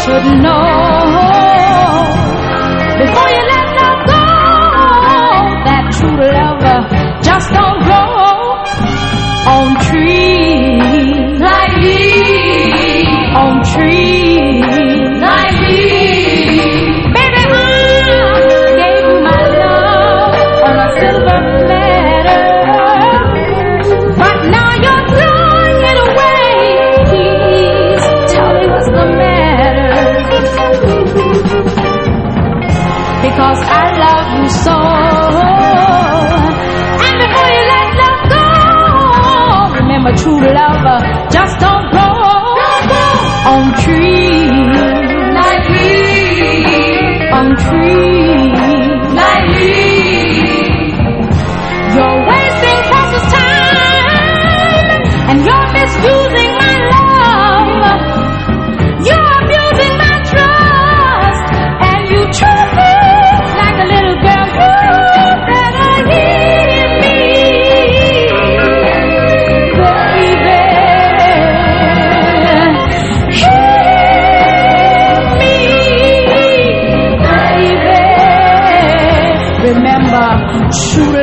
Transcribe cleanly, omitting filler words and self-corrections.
should know before you let love go that true love just don't grow on trees like these, on trees like these. Baby, I gave you my love on a silver platter, but now you're throwing it away. Please tell me what's the matter, because I love you so. And before you let love go, remember true love just don't grow on trees like these, on trees like these. You're wasting precious time and you're misusing my love. You're abusing my trust and you treat me like a little girl. You better hear me, baby. Hear me, baby. Remember, true